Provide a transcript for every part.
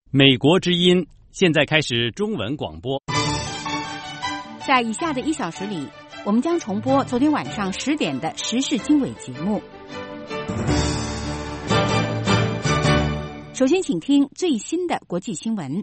美国之音现在开始中文广播。 在以下的1小时里，我们将重播昨天晚上10点的时事经纬节目。首先请听最新的国际新闻。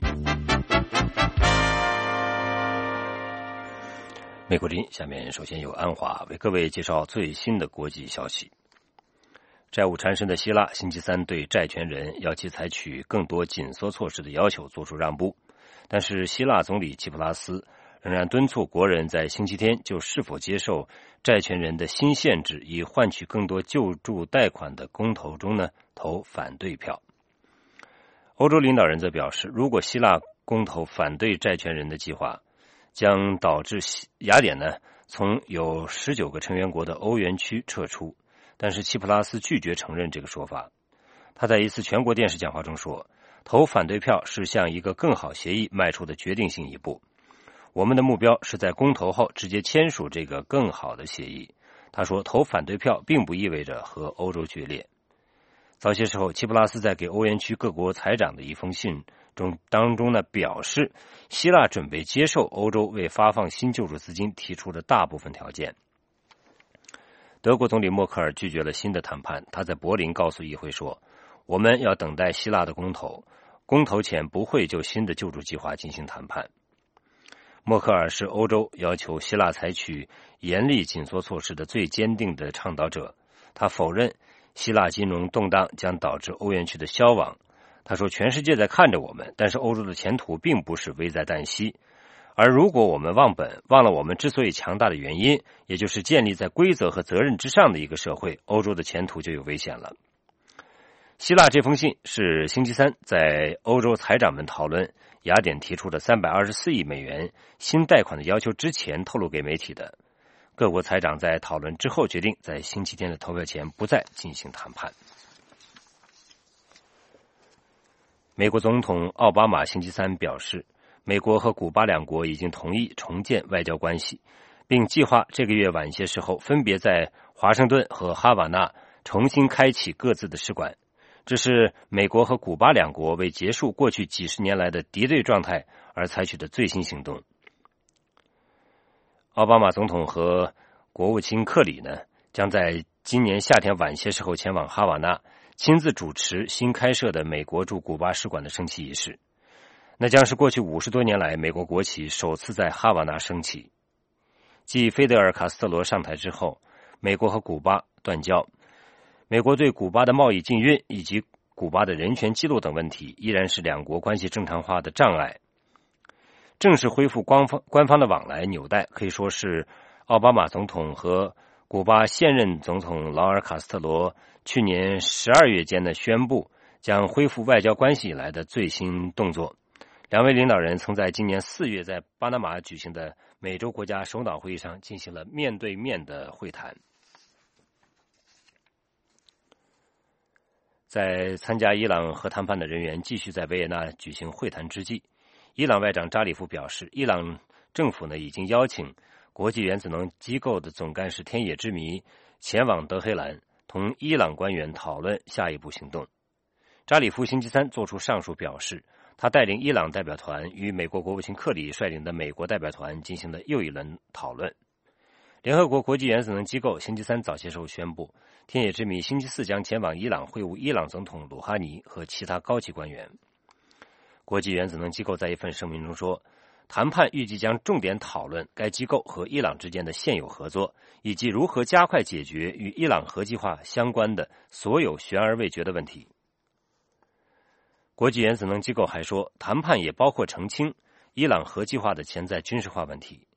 美国之音，下面首先由安华为各位介绍最新的国际消息。债务缠身的希腊星期三对债权人要其采取更多紧缩措施的要求做出让步，但是希腊总理齐普拉斯仍然敦促国人在星期天就是否接受债权人的新限制以换取更多救助贷款的公投中呢投反对票。欧洲领导人则表示，如果希腊公投反对债权人的计划，将导致雅典呢从有19个成员国的欧元区撤出。但是齐普拉斯拒绝承认这个说法。他在一次全国电视讲话中说，投反对票是向一个更好协议迈出的决定性一步。我们的目标是在公投后直接签署这个更好的协议。他说，投反对票并不意味着和欧洲决裂。早些时候，齐普拉斯在给欧元区各国财长的一封信当中呢表示，希腊准备接受欧洲为发放新救助资金提出的大部分条件。德国总理默克尔拒绝了新的谈判，他在柏林告诉议会说，我们要等待希腊的公投，公投前不会就新的救助计划进行谈判。默克尔是欧洲要求希腊采取严厉紧缩措施的最坚定的倡导者，他否认希腊金融动荡将导致欧元区的消亡。他说，全世界在看着我们，但是欧洲的前途并不是危在旦夕。而如果我们忘本，忘了我们之所以强大的原因，也就是建立在规则和责任之上的一个社会，欧洲的前途就有危险了。希腊这封信是星期三在欧洲财长们讨论雅典提出的324亿美元新贷款的要求之前透露给媒体的。各国财长在讨论之后决定在星期天的投票前不再进行谈判。美国总统奥巴马星期三表示，美国和古巴两国已经同意重建外交关系，并计划这个月晚些时候分别在华盛顿和哈瓦那重新开启各自的使馆。这是美国和古巴两国为结束过去几十年来的敌对状态而采取的最新行动。奥巴马总统和国务卿克里呢，将在今年夏天晚些时候前往哈瓦那，亲自主持新开设的美国驻古巴使馆的升旗仪式。那将是过去50多年来美国国旗首次在哈瓦那升起。继菲德尔·卡斯特罗上台之后，美国和古巴断交。美国对古巴的贸易禁运以及古巴的人权记录等问题依然是两国关系正常化的障碍。正式恢复官方的往来纽带，可以说是奥巴马总统和古巴现任总统劳尔·卡斯特罗去年12月间的宣布将恢复外交关系以来的最新动作。两位领导人曾在今年4月在巴拿马举行的美洲国家首脑会议上进行了面对面的会谈。在参加伊朗核谈判的人员继续在维也纳举行会谈之际，伊朗外长扎里夫表示，伊朗政府呢已经邀请国际原子能机构的总干事天野之弥前往德黑兰，同伊朗官员讨论下一步行动。扎里夫星期三作出上述表示，他带领伊朗代表团与美国国务卿克里率领的美国代表团进行了又一轮讨论。联合国国际原子能机构星期三早些时候宣布，天野之弥星期四将前往伊朗会晤伊朗总统鲁哈尼和其他高级官员。国际原子能机构在一份声明中说，谈判预计将重点讨论该机构和伊朗之间的现有合作，以及如何加快解决与伊朗核计划相关的所有悬而未决的问题。国际原子能机构还说，谈判也包括澄清伊朗核计划的潜在军事化问题。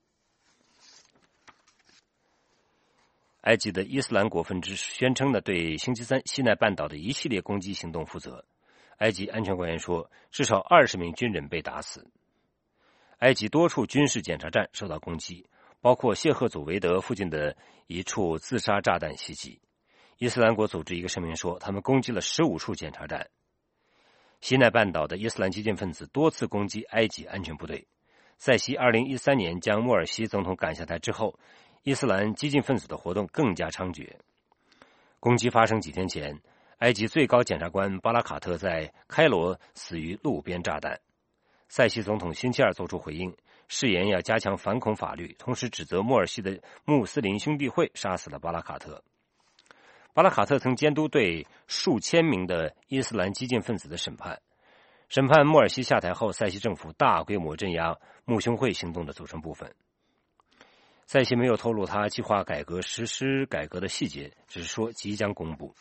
埃及的伊斯兰国分支宣称的对星期三西奈半岛的一系列攻击行动负责。埃及安全官员说，至少20名军人被打死。埃及多处军事检查站受到攻击，包括谢赫祖维德附近的一处自杀炸弹袭击。伊斯兰国组织一个声明说，他们攻击了15处检查站。西奈半岛的伊斯兰激进分子多次攻击埃及安全部队。塞西2013年将莫尔西总统赶下台之后，伊斯兰激进分子的活动更加猖獗。攻击发生几天前， 埃及最高检察官巴拉卡特在开罗死于路边炸弹。塞西总统星期二作出回应，誓言要加强反恐法律，同时指责莫尔西的穆斯林兄弟会杀死了巴拉卡特。巴拉卡特曾监督对数千名的伊斯兰激进分子的审判。审判莫尔西下台后，塞西政府大规模镇压穆兄会行动的组成部分。塞西没有透露他计划实施改革的细节，只是说即将公布。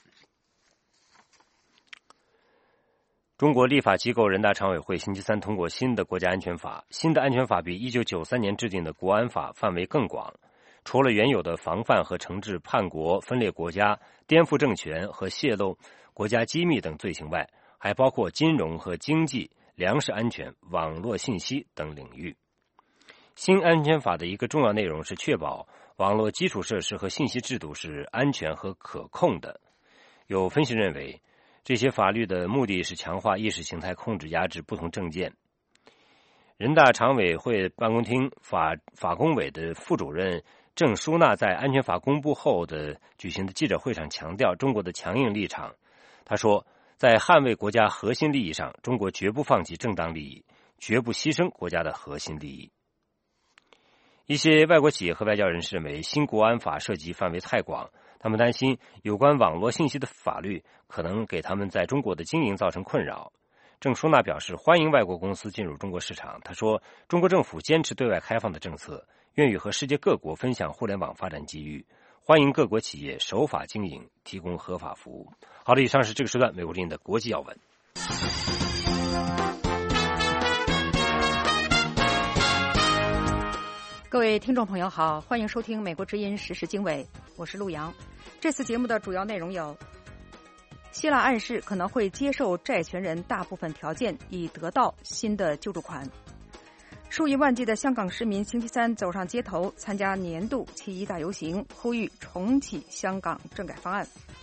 中国立法机构人大常委会星期三通过新的国家安全法。新的安全法比1993年制定的国安法范围更广，除了原有的防范和惩治叛国、分裂国家、颠覆政权和泄露国家机密等罪行外，还包括金融和经济、粮食安全、网络信息等领域。新安全法的一个重要内容是确保网络基础设施和信息制度是安全和可控的。有分析认为，这些法律的目的是强化意识形态控制压制不同政见。人大常委会办公厅法工委的副主任郑淑娜在安全法公布后举行的记者会上强调中国的强硬立场。他说，在捍卫国家核心利益上，中国绝不放弃正当利益，绝不牺牲国家的核心利益。一些外国企业和外交人士认为新国安法涉及范围太广，他们担心有关网络信息的法律可能给他们在中国的经营造成困扰。郑淑娜表示欢迎外国公司进入中国市场。她说，中国政府坚持对外开放的政策，愿意和世界各国分享互联网发展机遇，欢迎各国企业守法经营，提供合法服务。好的，以上是这个时段美国之音的国际要闻。 各位听众朋友好，欢迎收听美国之音时事经纬，我是陆洋。这次节目的主要内容有：希腊暗示可能会接受债权人大部分条件，以得到新的救助款；数以万计的香港市民星期三走上街头，参加年度七一大游行，呼吁重启香港政改方案。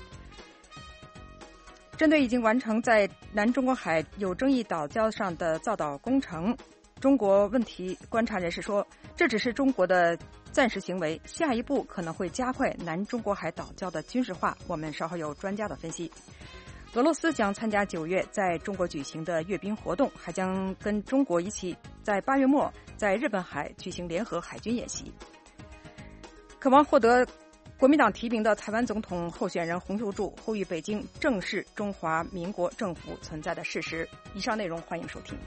针对已经完成在南中国海有争议岛礁上的造岛工程，中国问题观察人士说，这只是中国的暂时行为，下一步可能会加快南中国海岛礁的军事化。我们稍后有专家的分析。俄罗斯将参加9月在中国举行的阅兵活动，还将跟中国一起在8月末在日本海举行联合海军演习。渴望获得国民党提名的台湾总统候选人洪秀柱呼吁北京正视中华民国政府存在的事实。以上内容欢迎收听。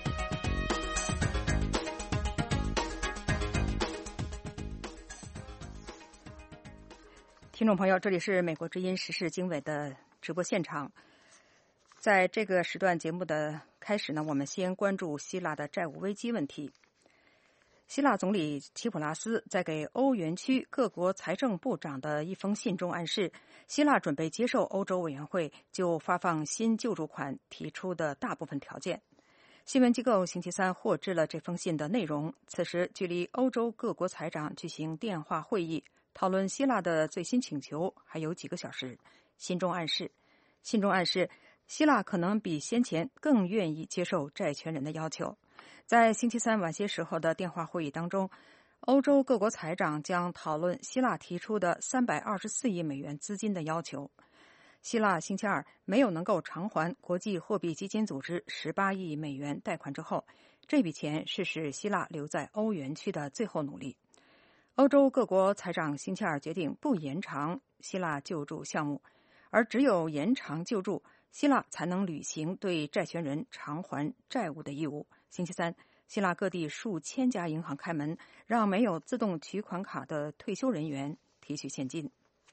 听众朋友，这里是美国之音时事经纬的直播现场。在这个时段节目的开始呢，我们先关注希腊的债务危机问题。希腊总理齐普拉斯在给欧元区各国财政部长的一封信中暗示，希腊准备接受欧洲委员会就发放新救助款提出的大部分条件。新闻机构星期三获知了这封信的内容，此时距离欧洲各国财长举行电话会议讨论希腊的最新请求还有几个小时。信中暗示，希腊可能比先前更愿意接受债权人的要求。在星期三晚些时候的电话会议当中，欧洲各国财长将讨论希腊提出的324亿美元资金的要求。希腊星期二没有能够偿还国际货币基金组织18亿美元贷款之后，这笔钱是使希腊留在欧元区的最后努力。欧洲各国财长星期二决定不延长希腊救助项目，而只有延长救助，希腊才能履行对债权人偿还债务的义务。星期三，希腊各地数千家银行开门，让没有自动取款卡的退休人员提取现金。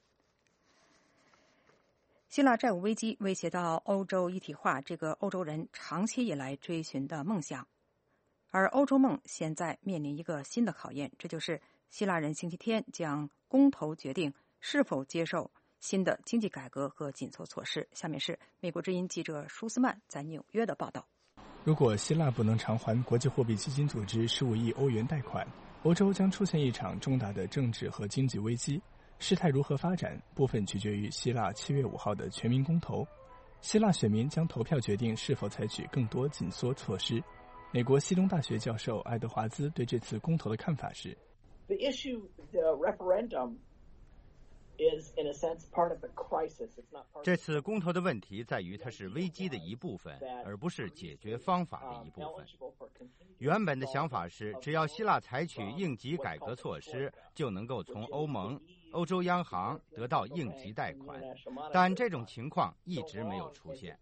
希腊债务危机威胁到欧洲一体化这个欧洲人长期以来追寻的梦想，而欧洲梦现在面临一个新的考验，这就是希腊人星期天将公投决定是否接受新的经济改革和紧缩措施。下面是美国之音记者舒斯曼在纽约的报道。 如果希腊不能偿还国际货币基金组织15亿欧元贷款，欧洲将出现一场重大的政治和经济危机。事态如何发展，部分取决于希腊7月5号的全民公投。希腊选民将投票决定是否采取更多紧缩措施。美国西东大学教授爱德华兹对这次公投的看法是： The issue, the referendum, 这次公投的问题在于它是危机的一部分，而不是解决方法的一部分。原本的想法是，只要希腊采取应急改革措施，就能够从欧盟、欧洲央行得到应急贷款，但这种情况一直没有出现。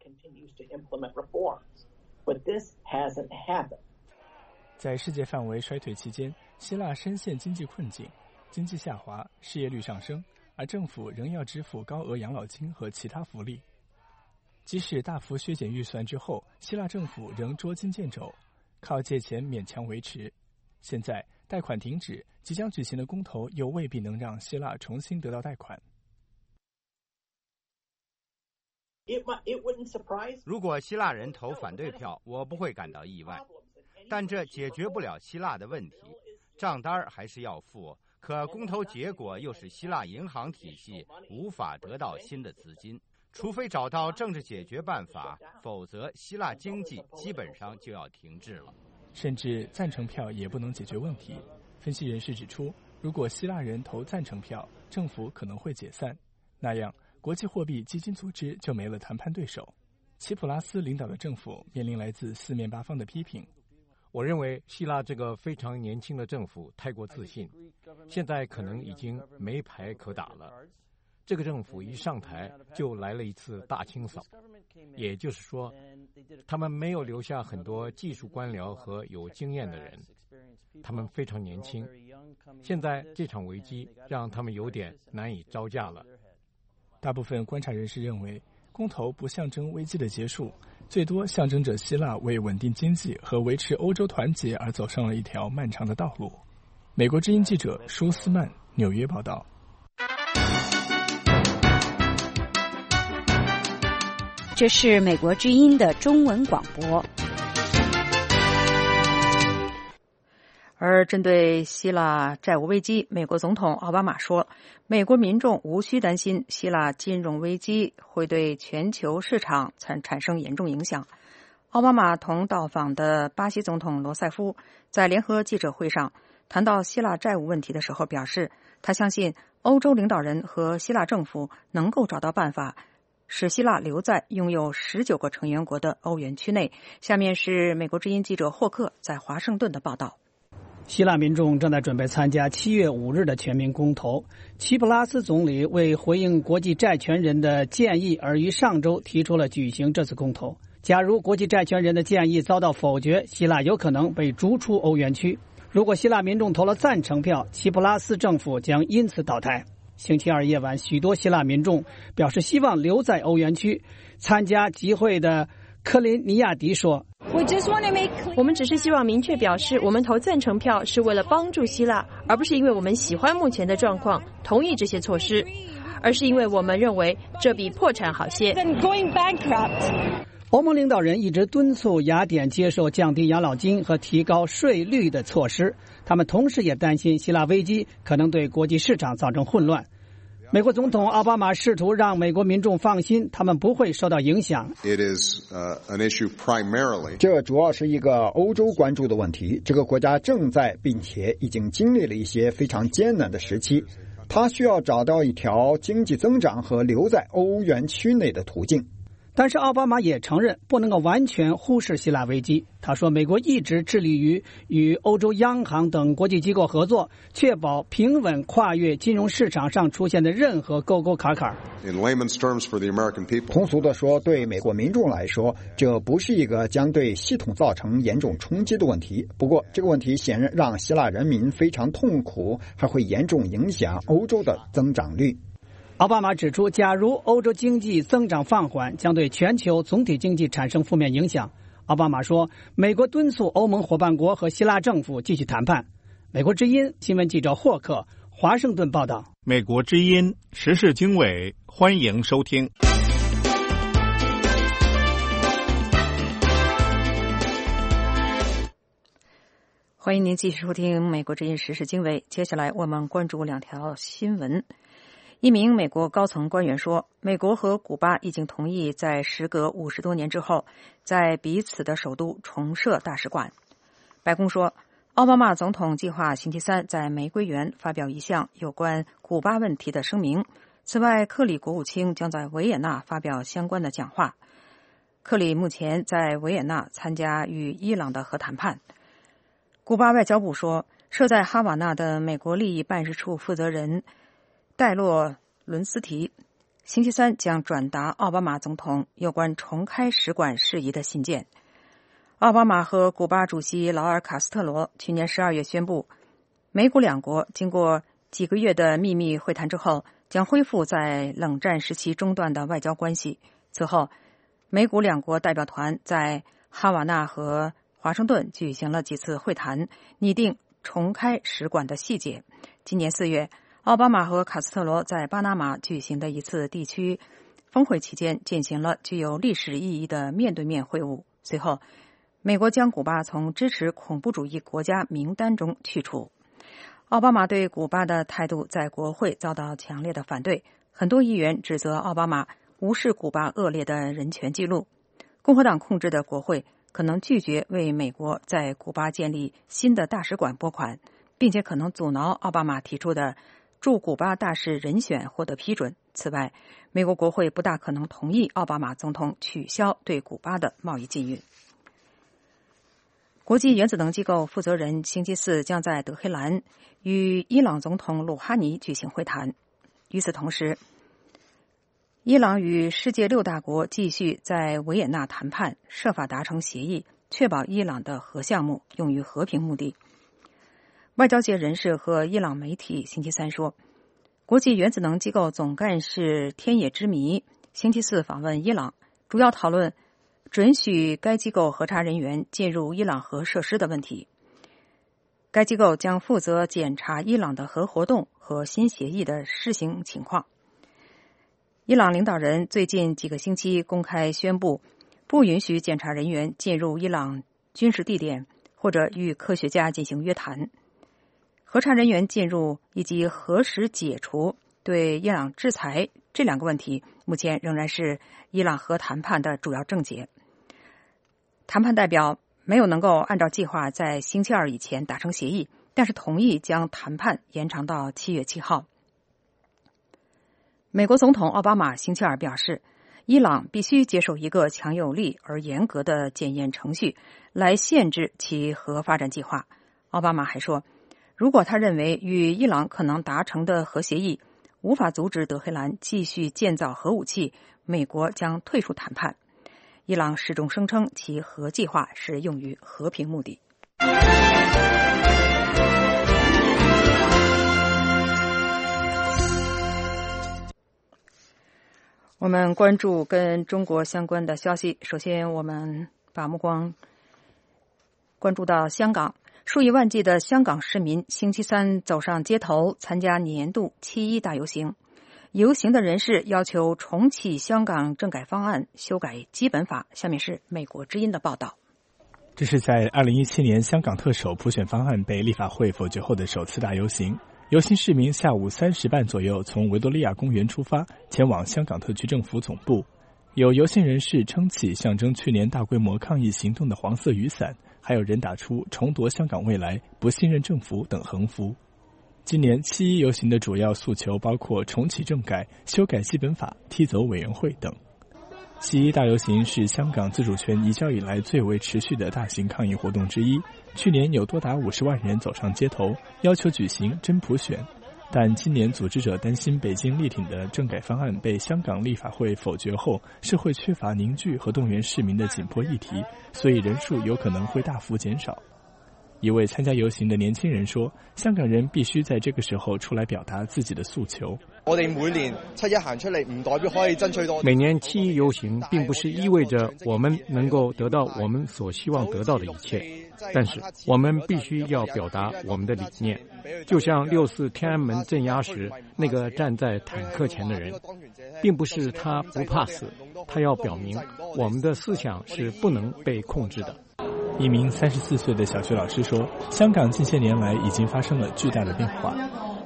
在世界范围衰退期间，希腊深陷经济困境，经济下滑，失业率上升，而政府仍要支付高额养老金和其他福利。即使大幅削减预算之后，希腊政府仍捉襟见肘，靠借钱勉强维持。现在贷款停止，即将举行的公投又未必能让希腊重新得到贷款。 如果希腊人投反对票，我不会感到意外，但这解决不了希腊的问题，账单还是要付。可公投结果又使希腊银行体系无法得到新的资金，除非找到政治解决办法，否则希腊经济基本上就要停滞了。 甚至赞成票也不能解决问题。分析人士指出，如果希腊人投赞成票，政府可能会解散，那样国际货币基金组织就没了谈判对手。齐普拉斯领导的政府面临来自四面八方的批评。 我认为希腊这个非常年轻的政府太过自信，现在可能已经没牌可打了。这个政府一上台就来了一次大清扫，也就是说，他们没有留下很多技术官僚和有经验的人，他们非常年轻。现在这场危机让他们有点难以招架了。 大部分观察人士认为，公投不象征危机的结束，最多象征着希腊为稳定经济和维持欧洲团结而走上了一条漫长的道路。美国之音记者舒斯曼纽约报道。 这是美国之音的中文广播。 而针对希腊债务危机，美国总统奥巴马说，美国民众无需担心希腊金融危机会对全球市场产生严重影响。奥巴马同到访的巴西总统罗塞夫在联合记者会上谈到希腊债务问题的时候表示，他相信欧洲领导人和希腊政府能够找到办法使希腊留在拥有19个成员国的欧元区内。下面是美国之音记者霍克在华盛顿的报道。 希腊民众正在准备参加7月5日的全民公投。齐普拉斯总理为回应国际债权人的建议而于上周提出了举行这次公投。假如国际债权人的建议遭到否决，希腊有可能被逐出欧元区。如果希腊民众投了赞成票，齐普拉斯政府将因此倒台。星期二夜晚，许多希腊民众表示希望留在欧元区。参加集会的科林尼亚迪说， 我们只是希望明确表示，我们投赞成票是为了帮助希腊，而不是因为我们喜欢目前的状况，同意这些措施，而是因为我们认为这比破产好些。 欧盟领导人一直敦促雅典接受降低养老金和提高税率的措施，他们同时也担心希腊危机可能对国际市场造成混乱。美国总统奥巴马试图让美国民众放心，他们不会受到影响。 这主要是一个欧洲关注的问题。这个国家正在并且已经经历了一些非常艰难的时期，它需要找到一条经济增长和留在欧元区内的途径。 但是奥巴马也承认不能够完全忽视希腊危机。他说，美国一直致力于与欧洲央行等国际机构合作，确保平稳跨越金融市场上出现的任何沟沟坎坎。 通俗地说，对美国民众来说，这不是一个将对系统造成严重冲击的问题。不过，这个问题显然让希腊人民非常痛苦，还会严重影响欧洲的增长率。 奥巴马指出，假如欧洲经济增长放缓，将对全球总体经济产生负面影响。奥巴马说，美国敦促欧盟伙伴国和希腊政府继续谈判。美国之音新闻记者霍克，华盛顿报道。 美国之音时事经纬，欢迎收听。 欢迎您继续收听美国之音时事经纬。接下来我们关注2条新闻。一名美国高层官员说，美国和古巴已经同意在时隔50多年之后，在彼此的首都重设大使馆。白宫说， 奥巴马总统计划星期三在玫瑰园发表一项有关古巴问题的声明。此外，克里国务卿将在维也纳发表相关的讲话。克里目前在维也纳参加与伊朗的核谈判。古巴外交部说，设在哈瓦那的美国利益办事处负责人戴洛伦斯提星期三将转达奥巴马总统有关重开使馆事宜的信件。奥巴马和古巴主席劳尔·卡斯特罗去年12月宣布，美古两国经过几个月的秘密会谈之后，将恢复在冷战时期中断的外交关系。此后，美古两国代表团在哈瓦那和华盛顿举行了几次会谈，拟定重开使馆的细节。今年4月，奥巴马和卡斯特罗在巴拿马举行的一次地区峰会期间进行了具有历史意义的面对面会晤。随后，美国将古巴从支持恐怖主义国家名单中去除。奥巴马对古巴的态度在国会遭到强烈的反对，很多议员指责奥巴马无视古巴恶劣的人权记录。共和党控制的国会可能拒绝为美国在古巴建立新的大使馆拨款，并且可能阻挠奥巴马提出的驻古巴大使人选获得批准。此外，美国国会不大可能同意奥巴马总统取消对古巴的贸易禁运。国际原子能机构负责人星期四将在德黑兰与伊朗总统鲁哈尼举行会谈。与此同时，伊朗与世界6大国继续在维也纳谈判，设法达成协议，确保伊朗的核项目用于和平目的。外交界人士和伊朗媒体星期三说，国际原子能机构总干事天野之弥星期四访问伊朗，主要讨论准许该机构核查人员进入伊朗核设施的问题。该机构将负责检查伊朗的核活动和新协议的施行情况。伊朗领导人最近几个星期公开宣布，不允许检查人员进入伊朗军事地点或者与科学家进行约谈。核查人员进入以及何时解除对伊朗制裁这2个问题，目前仍然是伊朗核谈判的主要症结。谈判代表没有能够按照计划在星期2以前达成协议，但是同意将谈判延长到7月7号。美国总统奥巴马星期2表示，伊朗必须接受一个强有力而严格的检验程序来限制其核发展计划。奥巴马还说，如果他认为与伊朗可能达成的核协议无法阻止德黑兰继续建造核武器，美国将退出谈判。伊朗始终声称其核计划是用于和平目的。我们关注跟中国相关的消息。首先，我们把目光关注到香港。数以万计的香港市民星期三走上街头参加年度7·1大游行。游行的人士要求重启香港政改方案，修改基本法。下面是美国之音的报道。 这是在2017年香港特首普选方案被立法会否决后的首次大游行。游行市民下午3时半左右从维多利亚公园出发，前往香港特区政府总部。有游行人士撑起象征去年大规模抗议行动的黄色雨伞，还有人打出重夺香港未来、不信任政府等横幅。今年7·1游行的主要诉求包括重启政改、修改基本法、踢走委员会等。7·1大游行是香港自主权移交以来最为持续的大型抗议活动之一，去年有多达50万人走上街头，要求举行真普选。但今年组织者担心北京力挺的政改方案被香港立法会否决后，社会缺乏凝聚和动员市民的紧迫议题，所以人数有可能会大幅减少。一位参加游行的年轻人说，香港人必须在这个时候出来表达自己的诉求。 我哋每年7·1行出嚟，唔代表可以爭取到。 每年7·1遊行并不是意味着我们能够得到我们所希望得到的一切，但是我们必须要表达我们的理念，就像6·4天安门镇压时那个站在坦克前的人，并不是他不怕死，他要表明我们的思想是不能被控制的。 一名34岁的小学老师说，香港近些年来已经发生了巨大的变化。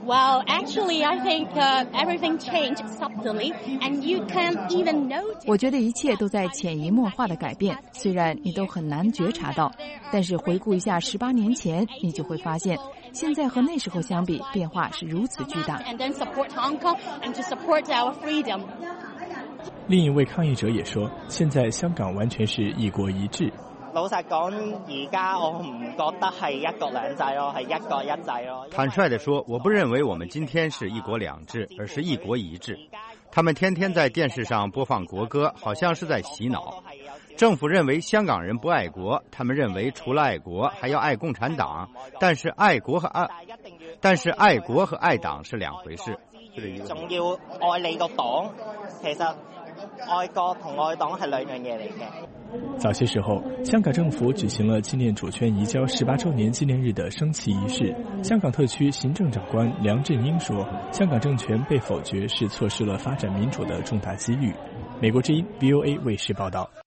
Well, actually, I think everything changed subtly, and you can't even notice. 我觉得一切都在潜移默化的改变，虽然你都很难觉察到，但是回顾一下18年前，你就会发现，现在和那时候相比，变化是如此巨大。 And then support Hong Kong and to support our freedom. 另一位抗议者也说，现在香港完全是一国一制。 老實講，而家我唔覺得係一國兩制咯，係一國一制咯。 坦率地說，我不認為我們今天是一國兩制，而是一國一制。他們天天在電視上播放國歌，好像是在洗腦。政府認為香港人不愛國，他們認為除了愛國，還要愛共產黨。但是愛國和愛黨是兩回事。 仲要愛你個黨，其實愛國同愛黨係兩樣嘢嚟嘅。 早些时候，香港政府举行了纪念主权移交18周年纪念日的升旗仪式。香港特区行政长官梁振英说，香港政权被否决是错失了发展民主的重大机遇。美国之音 VOA 卫视报道。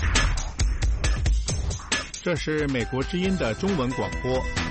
这是美国之音的中文广播。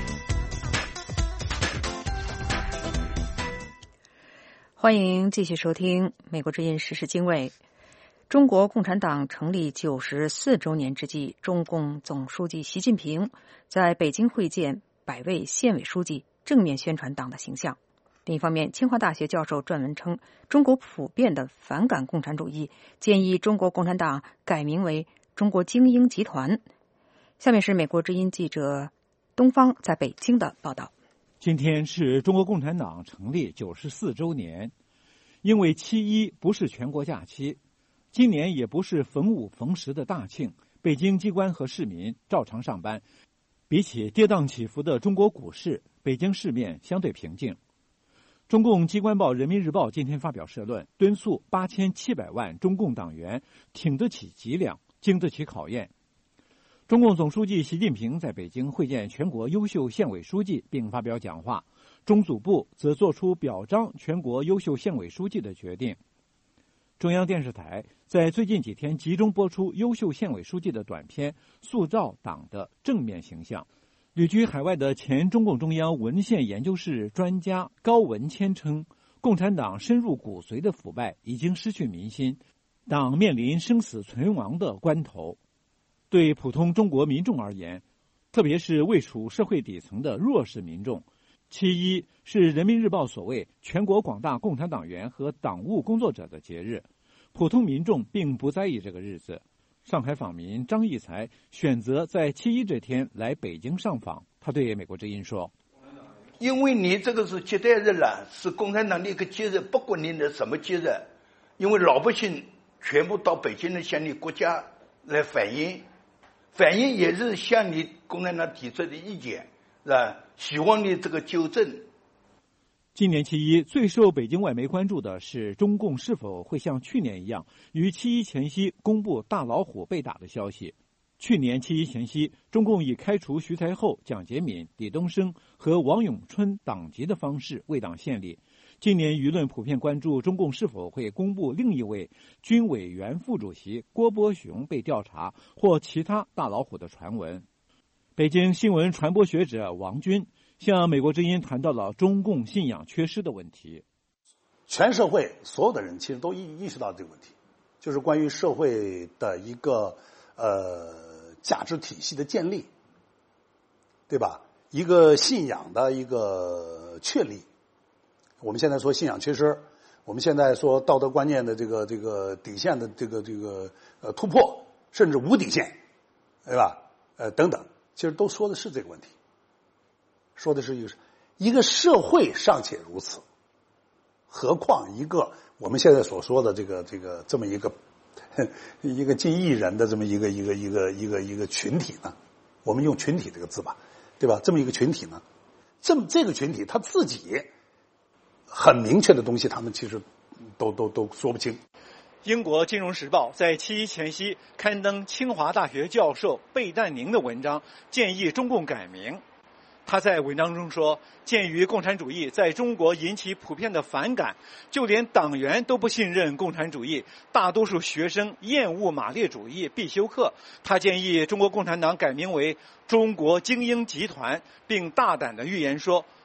欢迎继续收听美国之音时事经纬。中国共产党成立94周年之际，中共总书记习近平在北京会见100位县委书记，正面宣传党的形象。另一方面，清华大学教授撰文称，中国普遍的反感共产主义，建议中国共产党改名为中国精英集团。下面是美国之音记者东方在北京的报道。 今天是中国共产党成立94周年，因为7·1不是全国假期，今年也不是逢5逢10的大庆，北京机关和市民照常上班。比起跌宕起伏的中国股市，北京市面相对平静。中共机关报《人民日报》今天发表社论，敦促8700万中共党员挺得起脊梁，经得起考验。中共总书记习近平在北京会见全国优秀县委书记并发表讲话，中组部则作出表彰全国优秀县委书记的决定。中央电视台在最近几天集中播出优秀县委书记的短片，塑造党的正面形象。旅居海外的前中共中央文献研究室专家高文谦称，共产党深入骨髓的腐败已经失去民心，党面临生死存亡的关头。对普通中国民众而言，特别是位处社会底层的弱势民众，7·1是人民日报所谓全国广大共产党员和党务工作者的节日，普通民众并不在意这个日子。上海访民张义才选择在7·1这天来北京上访，他对美国之音说：“ 因为你这个是节代日了，是共产党的一个节日，不管你的什么节日，因为老百姓全部到北京来向你国家来反映也是向你共产党提出的意见，是吧？希望你这个纠正。” 今年7·1最受北京外媒关注的是中共是否会像去年一样，于7·1前夕公布大老虎被打的消息。去年7·1前夕，中共以开除徐才厚、蒋洁敏、李东生和王永春党籍的方式为党献礼。今年舆论普遍关注中共是否会公布另一位军委原副主席郭伯雄被调查或其他大老虎的传闻。北京新闻传播学者王军向美国之音谈到了中共信仰缺失的问题。 全社会所有的人其实都意识到这个问题，就是关于社会的一个价值体系的建立，对吧？一个信仰的一个确立。我们现在说信仰缺失，我们现在说道德观念的这个底线的这个突破，甚至无底线，对吧？等等，其实都说的是这个问题，说的是一个社会尚且如此，何况一个我们现在所说的这么一个近亿人的这么一个群体呢？我们用群体这个字吧，对吧？这么一个群体呢，这个群体他自己很明确的东西，他们其实都说不清。 英国金融时报在7·1前夕刊登清华大学教授贝淡宁的文章，建议中共改名。他在文章中说，鉴于共产主义在中国引起普遍的反感，就连党员都不信任共产主义，大多数学生厌恶马列主义必修课。他建议中国共产党改名为中国精英集团，并大胆地预言说，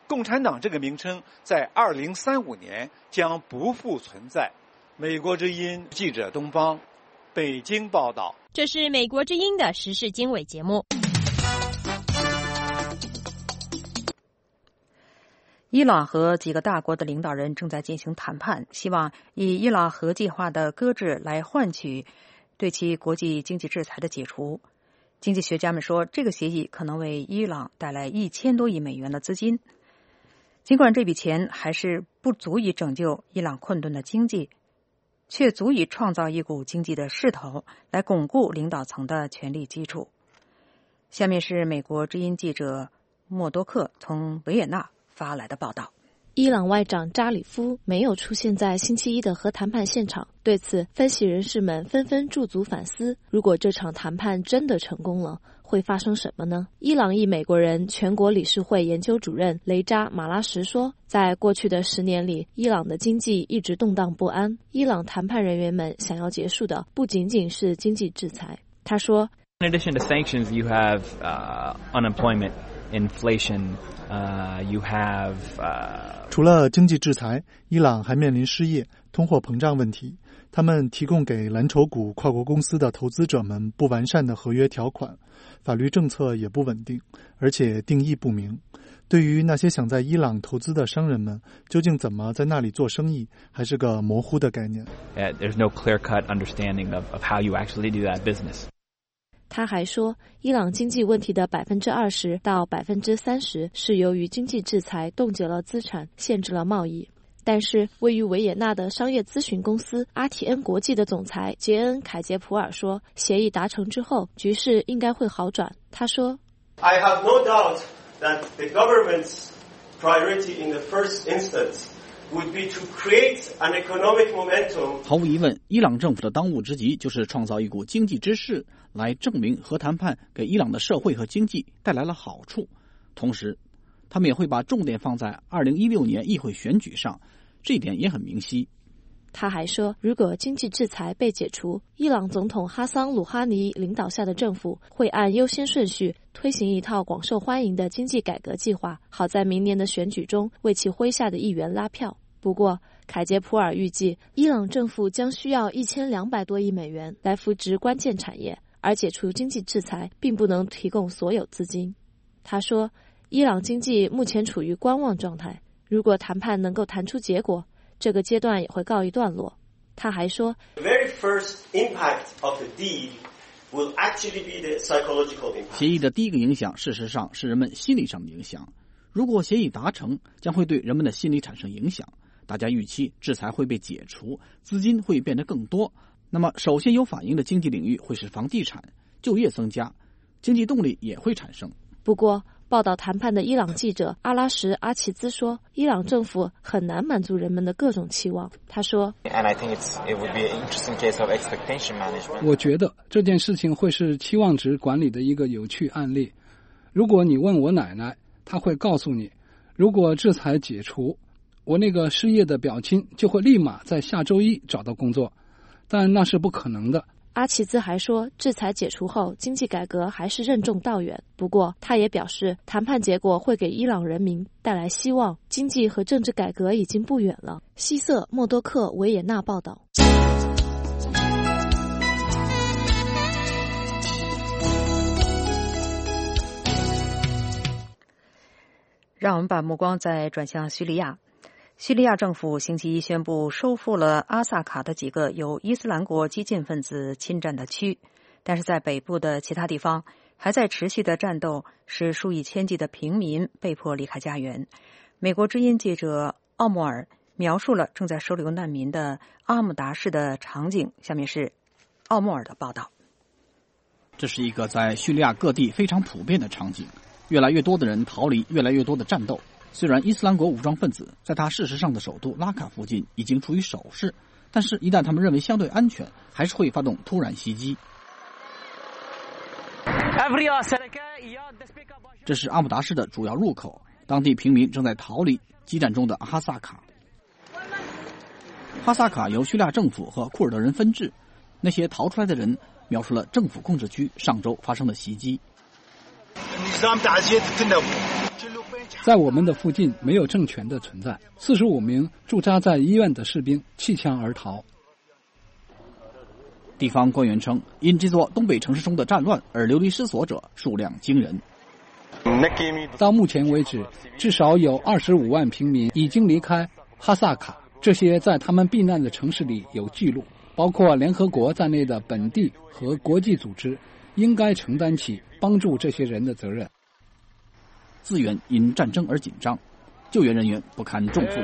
共产党这个名称在2035年将不复存在。美国之音记者东方，北京报道。 这是美国之音的时事经纬节目。 伊朗和几个大国的领导人正在进行谈判，希望以伊朗核计划的搁置来换取对其国际经济制裁的解除。经济学家们说，这个协议可能为伊朗带来1000多亿美元的资金。尽管这笔钱还是不足以拯救伊朗困顿的经济，却足以创造一股经济的势头，来巩固领导层的权力基础。下面是美国之音记者默多克从维也纳发来的报道。 伊朗外长扎里夫没有出现在星期一的核谈判现场，对此分析人士们纷纷驻足反思，如果这场谈判真的成功了，会发生什么呢？伊朗裔美国人全国理事会研究主任雷扎马拉什说，在过去的10年里，伊朗的经济一直动荡不安，伊朗谈判人员们想要结束的不仅仅是经济制裁。他说 In addition to sanctions, you have unemployment, inflation, you have 除了经济制裁，伊朗还面临失业、通货膨胀问题。他们提供给蓝筹股跨国公司的投资者们不完善的合约条款，法律政策也不稳定，而且定义不明。对于那些想在伊朗投资的商人们，究竟怎么在那里做生意，还是个模糊的概念。 There's no clear-cut understanding of how you actually do that business. 他还说，伊朗经济问题的20%到30%是由于经济制裁冻结了资产，限制了贸易。但是位于维也纳的商业咨询公司阿提恩国际的总裁杰恩·凯杰普尔说，协议达成之后，局势应该会好转。他说 I have no doubt that the government's priority in the first instance would be to create an economic momentum. 毫无疑问，伊朗政府的当务之急就是创造一股经济之势，来证明核谈判给伊朗的社会和经济带来了好处。同时，他们也会把重点放在2016年议会选举上，这一点也很明晰。 他还说，如果经济制裁被解除，伊朗总统哈桑·鲁哈尼领导下的政府会按优先顺序推行一套广受欢迎的经济改革计划，好在明年的选举中为其麾下的议员拉票。不过，凯杰普尔预计，伊朗政府将需要1200多亿美元来扶植关键产业，而解除经济制裁并不能提供所有资金。他说，伊朗经济目前处于观望状态，如果谈判能够谈出结果，这个阶段也会告一段落。他还说 The very first impact of the deal will actually be the psychological impact. 协议的第一个影响，事实上是人们心理上的影响。如果协议达成，将会对人们的心理产生影响。大家预期制裁会被解除，资金会变得更多。那么，首先有反应的经济领域会是房地产，就业增加，经济动力也会产生。 不过，报道谈判的伊朗记者阿拉什·阿齐兹说，伊朗政府很难满足人们的各种期望。他说 And I think it would be an interesting case of expectation management. 我觉得这件事情会是期望值管理的一个有趣案例。如果你问我奶奶，她会告诉你，如果制裁解除，我那个失业的表亲就会立马在下周一找到工作，但那是不可能的。 阿齐兹还说，制裁解除后，经济改革还是任重道远。不过，他也表示，谈判结果会给伊朗人民带来希望，经济和政治改革已经不远了。西瑟·默多克维也纳报道。 让我们把目光再转向叙利亚。叙利亚政府星期一宣布收复了阿萨卡的几个由伊斯兰国激进分子侵占的区，但是在北部的其他地方还在持续的战斗，使数以千计的平民被迫离开家园。美国之音记者奥莫尔描述了正在收留难民的阿姆达市的场景，下面是奥莫尔的报道。 这是一个在叙利亚各地非常普遍的场景，越来越多的人逃离，越来越多的战斗。虽然伊斯兰国武装分子在他事实上的首都拉卡附近已经处于守势，但是一旦他们认为相对安全，还是会发动突然袭击。这是阿姆达市的主要入口，当地平民正在逃离激战中的哈萨卡。哈萨卡由叙利亚政府和库尔德人分治，那些逃出来的人描述了政府控制区上周发生的袭击。 在我们的附近没有政权的存在。45名驻扎在医院的士兵弃枪而逃。 地方官员称，因这座东北城市中的战乱而流离失所者数量惊人。 到目前为止，至少有25万平民已经离开哈萨卡，这些在他们避难的城市里有记录，包括联合国在内的本地和国际组织应该承担起帮助这些人的责任。 资源因战争而紧张，救援人员不堪重负。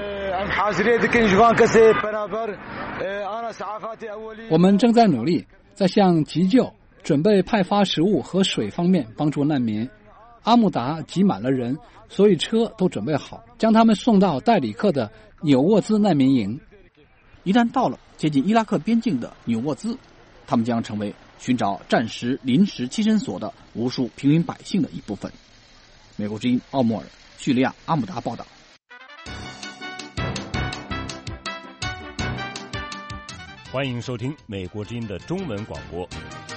我们正在努力，在向急救、准备派发食物和水方面帮助难民。阿木达挤满了人，所以车都准备好，将他们送到代里克的纽沃兹难民营。 一旦到了接近伊拉克边境的纽沃兹，他们将成为寻找暂时临时栖身所的无数平民百姓的一部分。美国之音奥莫尔，叙利亚阿姆达报道。 欢迎收听美国之音的中文广播。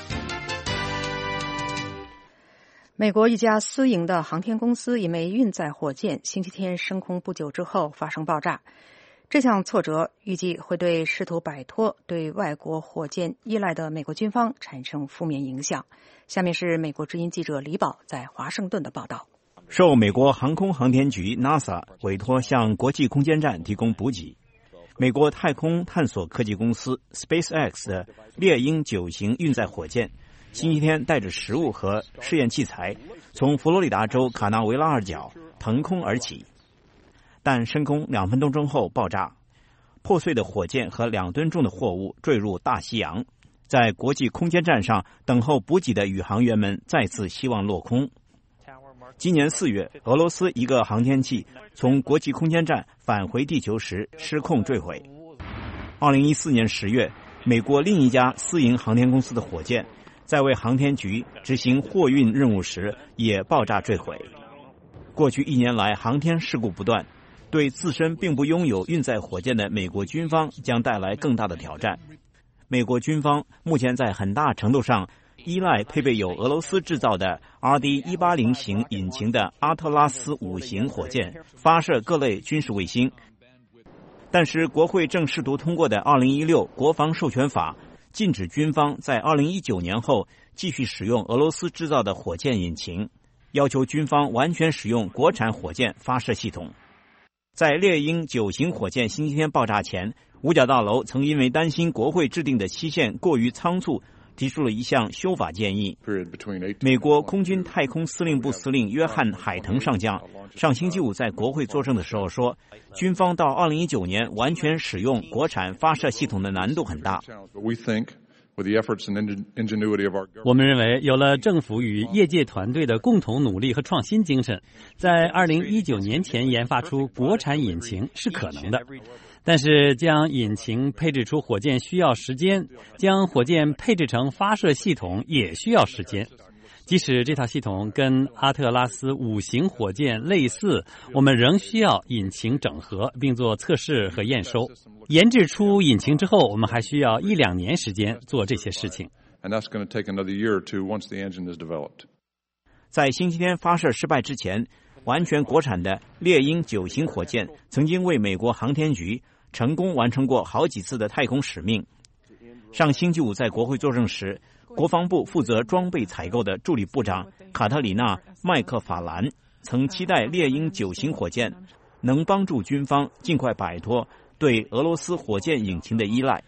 美国一家私营的航天公司一枚运载火箭星期天升空不久之后发生爆炸，这项挫折预计会对试图摆脱对外国火箭依赖的美国军方产生负面影响。下面是美国之音记者李宝在华盛顿的报道。 受美国航空航天局 NASA 委托向国际空间站提供补给，美国太空探索科技公司 SpaceX 的猎鹰9型运载火箭星期天带着食物和试验器材从佛罗里达州卡纳维拉尔角腾空而起，但升空2分多钟后爆炸，破碎的火箭和2吨重的货物坠入大西洋。在国际空间站上等候补给的宇航员们再次希望落空。今年4月，俄罗斯一个航天器从国际空间站返回地球时失控坠毁。2014年10月，美国另一家私营航天公司的火箭在为航天局执行货运任务时也爆炸坠毁。过去1年来，航天事故不断，对自身并不拥有运载火箭的美国军方将带来更大的挑战。美国军方目前在很大程度上依赖配备有俄罗斯制造的 RD-180 型引擎的阿特拉斯5型火箭发射各类军事卫星。但是国会正试图通过的2016国防授权法禁止军方在2019年后继续使用俄罗斯制造的火箭引擎，要求军方完全使用国产火箭发射系统。在猎鹰9型火箭星期天爆炸前，五角大楼曾因为担心国会制定的期限过于仓促，提出了一项修法建议。美国空军太空司令部司令约翰·海腾上将上星期五在国会作证的时候说，军方到2019年完全使用国产发射系统的难度很大。 我们认为，有了政府与业界团队的共同努力和创新精神，在2019年前研发出国产引擎是可能的。但是将引擎配置出火箭需要时间，将火箭配置成发射系统也需要时间。即使这套系统跟阿特拉斯5型火箭类似，我们仍需要引擎整合并做测试和验收。研制出引擎之后，我们还需要1-2年时间做这些事情。 在星期天发射失败之前，完全国产的猎鹰9型火箭曾经为美国航天局成功完成过好几次的太空使命。上星期五在国会作证时，国防部负责装备采购的助理部长卡特里娜·麦克法兰曾期待猎鹰9型火箭能帮助军方尽快摆脱对俄罗斯火箭引擎的依赖。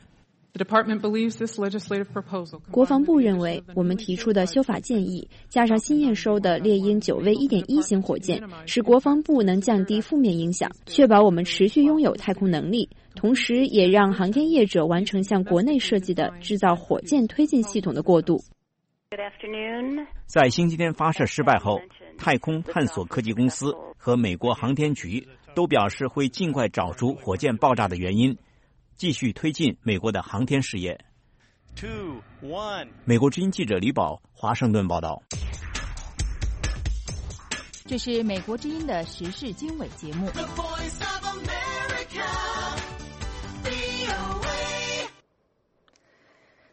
国防部认为，我们提出的修法建议加上新验收的猎鹰 9V 1.1 型火箭，使国防部能降低负面影响，确保我们持续拥有太空能力，同时也让航天业者完成向国内设计的制造火箭推进系统的过渡。 在星期天发射失败后，太空探索科技公司和美国航天局都表示会尽快找出火箭爆炸的原因，继续推进美国的航天事业。美国之音记者李宝，华盛顿报道。 这是美国之音的时事经纬节目。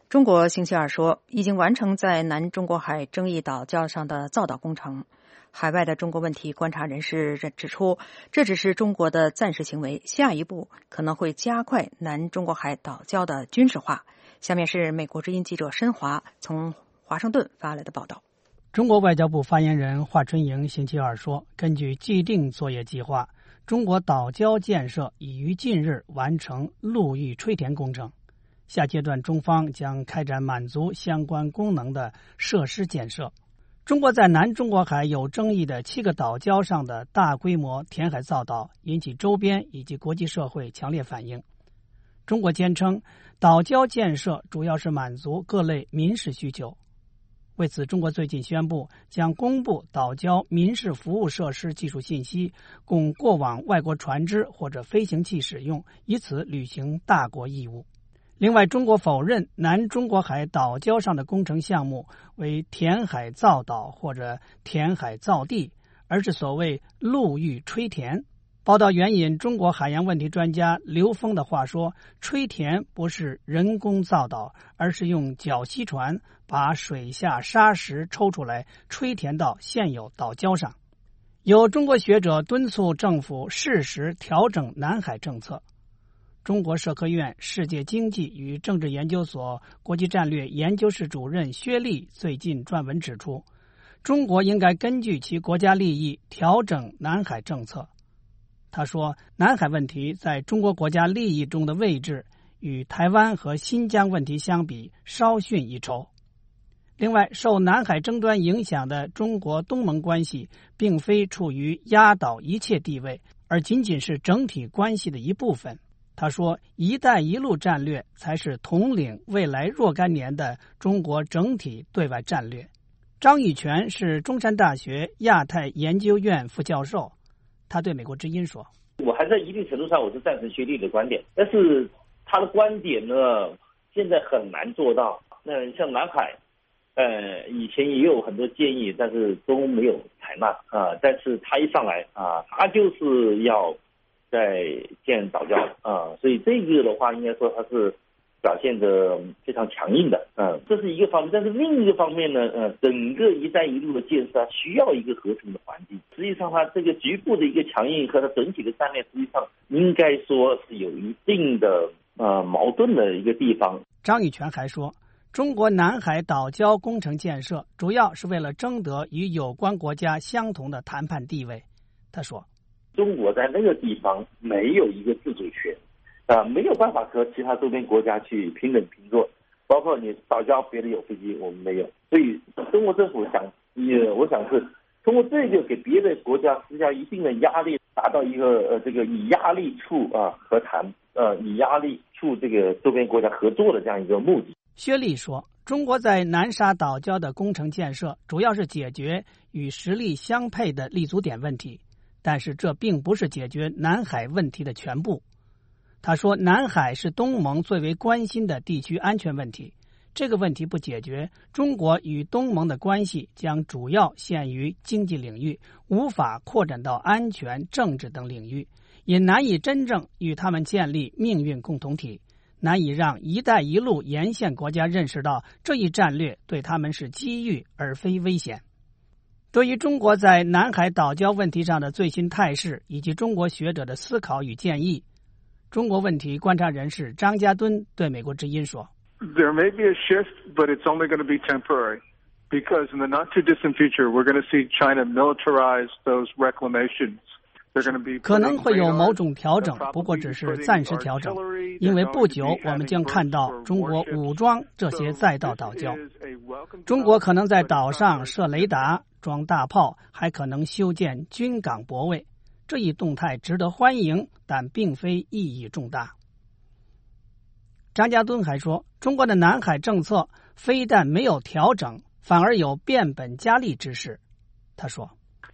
中国星期二说，已经完成在南中国海争议岛礁上的造岛工程。海外的中国问题观察人士指出，这只是中国的暂时行为，下一步可能会加快南中国海岛礁的军事化。下面是美国之音记者申华从华盛顿发来的报道。 中国外交部发言人华春莹星期二说，根据既定作业计划，中国岛礁建设已于近日完成陆域吹填工程。下阶段中方将开展满足相关功能的设施建设。中国在南中国海有争议的7个岛礁上的大规模填海造岛，引起周边以及国际社会强烈反应。中国坚称，岛礁建设主要是满足各类民事需求。为此，中国最近宣布将公布岛礁民事服务设施技术信息，供过往外国船只或者飞行器使用，以此履行大国义务。另外，中国否认南中国海岛礁上的工程项目为填海造岛或者填海造地，而是所谓陆域吹填。报道援引中国海洋问题专家刘峰的话说，吹填不是人工造岛，而是用绞吸船把水下沙石抽出来，吹填到现有岛礁上。有中国学者敦促政府适时调整南海政策。中国社科院世界经济与政治研究所国际战略研究室主任薛立最近撰文指出，中国应该根据其国家利益调整南海政策。他说，南海问题在中国国家利益中的位置与台湾和新疆问题相比稍逊一筹。另外，受南海争端影响的中国东盟关系并非处于压倒一切地位，而仅仅是整体关系的一部分。他说，一带一路战略才是统领未来若干年的中国整体对外战略。张宇全是中山大学亚太研究院副教授，他对美国之音说， 我还在一定程度上我是赞成薛立的观点，但是他的观点呢现在很难做到。那像南海以前也有很多建议，但是都没有采纳但是他一上来他就是要在建岛礁所以这个的话应该说他是表现得非常强硬的这是一个方面。但是另一个方面呢整个一带一路的建设需要一个合成的环境，实际上它这个局部的一个强硬和它整体的战略实际上应该说是有一定的矛盾的一个地方。 张宇全还说，中国南海岛礁工程建设主要是为了争得与有关国家相同的谈判地位。他说， 中国在那个地方没有一个自主权没有办法和其他周边国家去平等平坐，包括你岛礁别的有飞机我们没有，所以中国政府我想是通过这个给别的国家施加一定的压力，达到一个这个以压力处和谈以压力处这个周边国家合作的这样一个目的。 薛立说，中国在南沙岛礁的工程建设主要是解决与实力相配的立足点问题，但是这并不是解决南海问题的全部。他说，南海是东盟最为关心的地区安全问题，这个问题不解决，中国与东盟的关系将主要限于经济领域，无法扩展到安全、政治等领域，也难以真正与他们建立命运共同体，难以让一带一路沿线国家认识到这一战略对他们是机遇而非危险。对于中国在南海岛礁问题上的最新态势以及中国学者的思考与建议，中国问题观察人士张家敦对美国之音说， There may be a shift, but it's only going to be temporary, because in the not too distant future, we're going to see China militarize those reclamations. 可能会有某种调整，不过只是暂时调整，因为不久我们将看到中国武装这些再造岛礁。中国可能在岛上设雷达、装大炮，还可能修建军港泊位。这一动态值得欢迎，但并非意义重大。张家敦还说，中国的南海政策非但没有调整，反而有变本加厉之势。他说，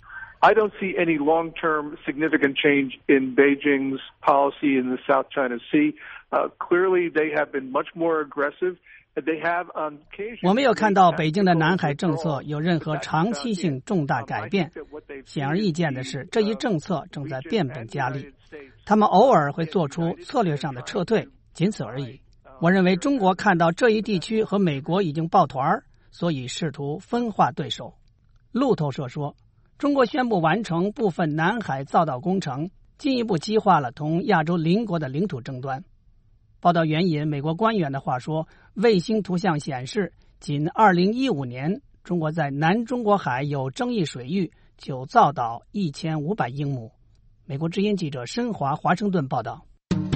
I don't see any long-term significant change in Beijing's policy in the South China Sea. Clearly, they have been much more aggressive. They have on occasion. 我没有看到北京的南海政策有任何长期性重大改变。显而易见的是，这一政策正在变本加厉。他们偶尔会做出策略上的撤退，仅此而已。 我认为中国看到这一地区和美国已经抱团，所以试图分化对手。路透社说，中国宣布完成部分南海造岛工程，进一步激化了同亚洲邻国的领土争端。报道援引美国官员的话说，卫星图像显示，仅2015年，中国在南中国海有争议水域就造岛1500英亩。美国之音记者申华华盛顿报道。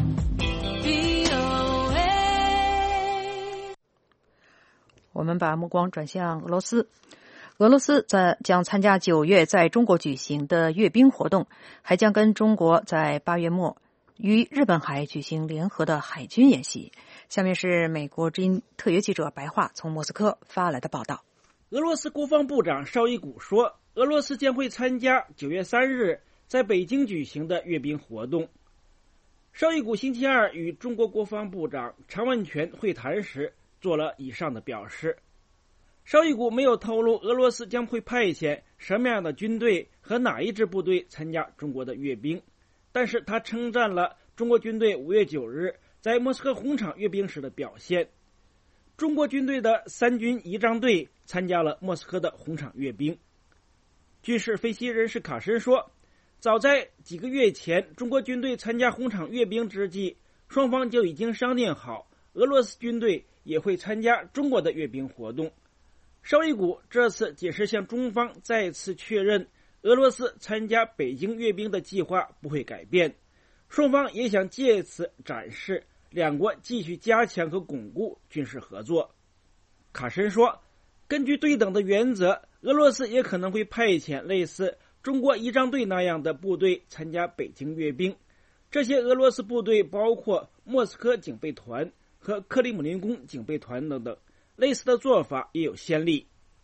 我们把目光转向俄罗斯。俄罗斯将参加9月在中国举行的阅兵活动，还将跟中国在8月末与日本海举行联合的海军演习。下面是美国之音特约记者白桦从莫斯科发来的报道。 俄罗斯国防部长绍伊古说，俄罗斯将会参加9月3日在北京举行的阅兵活动。绍伊古星期二与中国国防部长常万全会谈时做了以上的表示。绍伊古没有透露俄罗斯将会派遣什么样的军队和哪一支部队参加中国的阅兵，但是他称赞了中国军队5月9日在莫斯科红场阅兵时的表现。中国军队的3军仪仗队参加了莫斯科的红场阅兵。军事分析人士卡申说，早在几个月前中国军队参加红场阅兵之际，双方就已经商定好俄罗斯军队也会参加中国的阅兵活动。绍伊古这次仅是向中方再次确认俄罗斯参加北京阅兵的计划不会改变，双方也想借此展示两国继续加强和巩固军事合作。卡申说，根据对等的原则，俄罗斯也可能会派遣类似中国仪仗队那样的部队参加北京阅兵。这些俄罗斯部队包括莫斯科警备团和克里姆林宫警备团等等，类似的做法也有先例。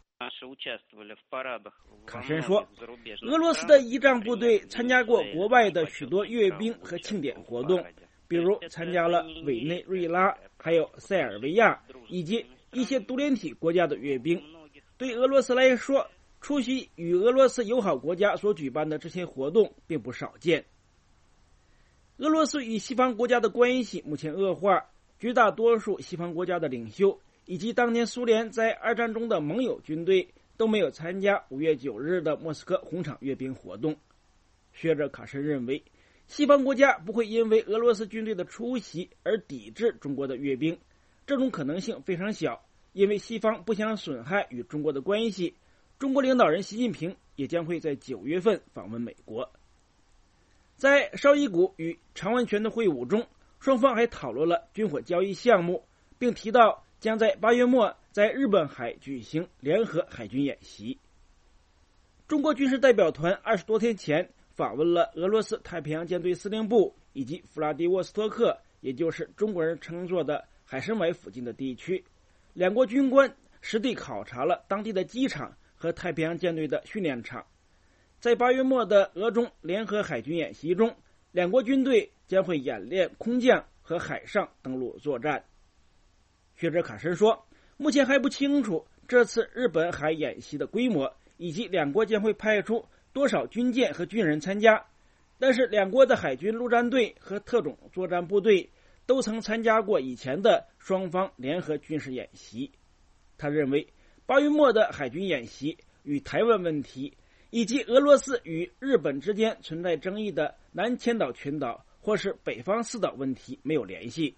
卡申说，俄罗斯的仪仗部队参加过国外的许多阅兵和庆典活动，比如参加了委内瑞拉、还有塞尔维亚以及一些独联体国家的阅兵。对俄罗斯来说，出席与俄罗斯友好国家所举办的这些活动并不少见。俄罗斯与西方国家的关系目前恶化，绝大多数西方国家的领袖以及当年苏联在二战中的盟友军队都没有参加5月9日的莫斯科红场阅兵活动。学者卡申认为，西方国家不会因为俄罗斯军队的出席而抵制中国的阅兵，这种可能性非常小，因为西方不想损害与中国的关系。中国领导人习近平也将会在9月份访问美国。在绍伊古与常万全的会晤中，双方还讨论了军火交易项目，并提到将在8月末在日本海举行联合海军演习。中国军事代表团20多天前访问了俄罗斯太平洋舰队司令部以及弗拉迪沃斯托克，也就是中国人称作的海参崴附近的地区。两国军官实地考察了当地的机场和太平洋舰队的训练场。在8月末的俄中联合海军演习中，两国军队将会演练空降和海上登陆作战。学者卡申说，目前还不清楚这次日本海演习的规模，以及两国将会派出多少军舰和军人参加，但是两国的海军陆战队和特种作战部队都曾参加过以前的双方联合军事演习。他认为8月末的海军演习与台湾问题以及俄罗斯与日本之间存在争议的南千岛群岛或是北方四岛问题没有联系。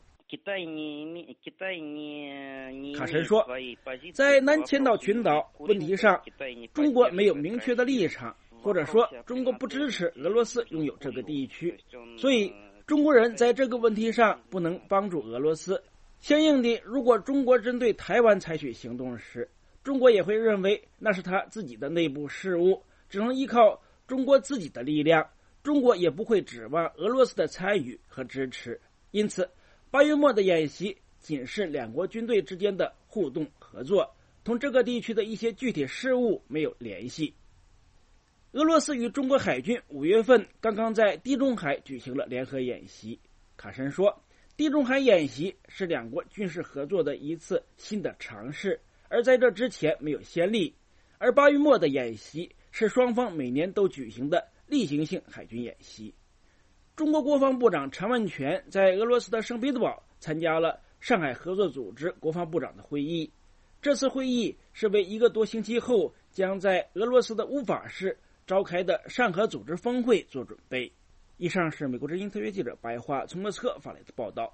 卡申说，在南千岛群岛问题上，中国没有明确的立场，或者说中国不支持俄罗斯拥有这个地区，所以中国人在这个问题上不能帮助俄罗斯。相应的，如果中国针对台湾采取行动时，中国也会认为那是他自己的内部事务，只能依靠中国自己的力量，中国也不会指望俄罗斯的参与和支持。因此8月末的演习仅是两国军队之间的互动合作，同这个地区的一些具体事务没有联系。俄罗斯与中国海军5月份刚刚在地中海举行了联合演习。卡申说，地中海演习是两国军事合作的一次新的尝试，而在这之前没有先例。而8月末的演习是双方每年都举行的例行性海军演习。中国国防部长常万全在俄罗斯的圣彼得堡参加了上海合作组织国防部长的会议。这次会议是为1个多星期后将在俄罗斯的乌法市召开的上合组织峰会做准备。以上是美国之音特约记者白桦从莫斯科发来的报道。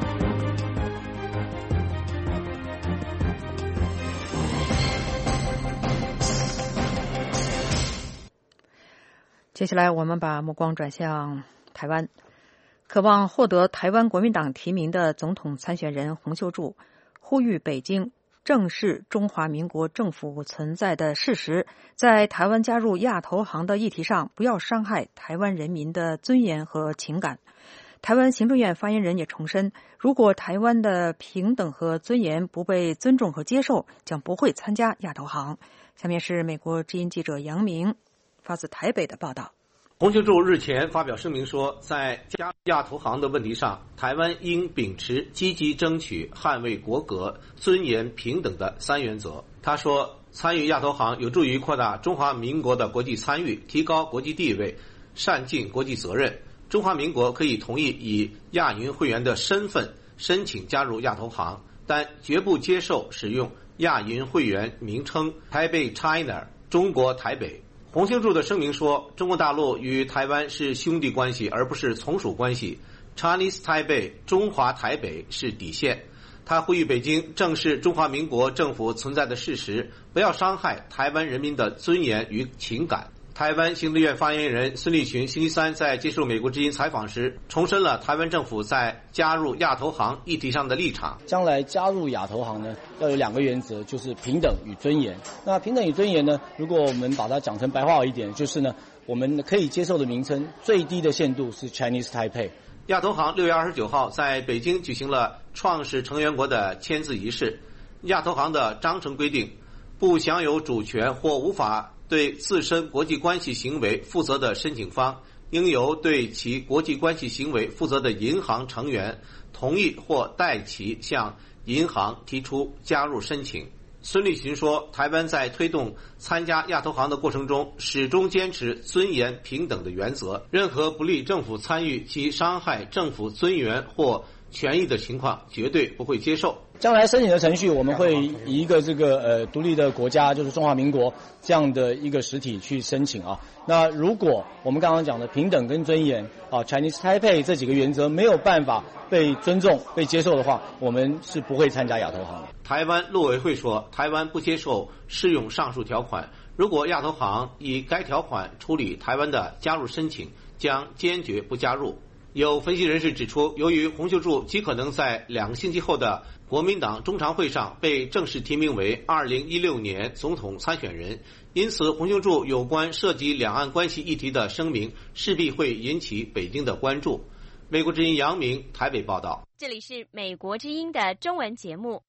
接下来我们把目光转向台湾。渴望获得台湾国民党提名的总统参选人洪秀柱呼吁北京正视中华民国政府存在的事实，在台湾加入亚投行的议题上不要伤害台湾人民的尊严和情感。台湾行政院发言人也重申，如果台湾的平等和尊严不被尊重和接受，将不会参加亚投行。下面是美国之音记者杨明发自台北的报道。 洪秀柱日前发表声明说，在加亚投行的问题上，台湾应秉持积极争取、捍卫国格、尊严、平等的3原则。他说，参与亚投行有助于扩大中华民国的国际参与，提高国际地位，善尽国际责任。中华民国可以同意以亚银会员的身份申请加入亚投行，但绝不接受使用亚银会员名称台北 China 中国台北。洪秀柱的声明说，中国大陆与台湾是兄弟关系，而不是从属关系。Chinese Taipei 中华台北是底线。他呼吁北京正视中华民国政府存在的事实，不要伤害台湾人民的尊严与情感。台湾行政院发言人孙立群星期三在接受美国之音采访时，重申了台湾政府在加入亚投行议题上的立场。 将来加入亚投行呢，要有2个原则，就是平等与尊严。那平等与尊严呢，如果我们把它讲成白话一点，就是呢，我们可以接受的名称最低的限度是 Chinese Taipei。 亚投行6月29号在北京举行了创始成员国的签字仪式。亚投行的章程规定，不享有主权或无法对自身国际关系行为负责的申请方，应由对其国际关系行为负责的银行成员同意或代其向银行提出加入申请。孙立群说，台湾在推动参加亚投行的过程中，始终坚持尊严平等的原则，任何不利政府参与及伤害政府尊严或权益的情况绝对不会接受。 将来申请的程序，我们会以一个独立的国家，就是中华民国这样的一个实体去申请啊。那如果我们刚刚讲的平等跟尊严啊 ，Chinese Taipei 这几个原则没有办法被尊重、被接受的话，我们是不会参加亚投行的。 台湾陆委会说，台湾不接受适用上述条款，如果亚投行以该条款处理台湾的加入申请，将坚决不加入。有分析人士指出，由于洪秀柱极可能在2个星期后的国民党中常会上被正式提名为2016年总统参选人，因此洪秀柱有关涉及两岸关系议题的声明势必会引起北京的关注。美国之音杨明台北报道。 这里是美国之音的中文节目。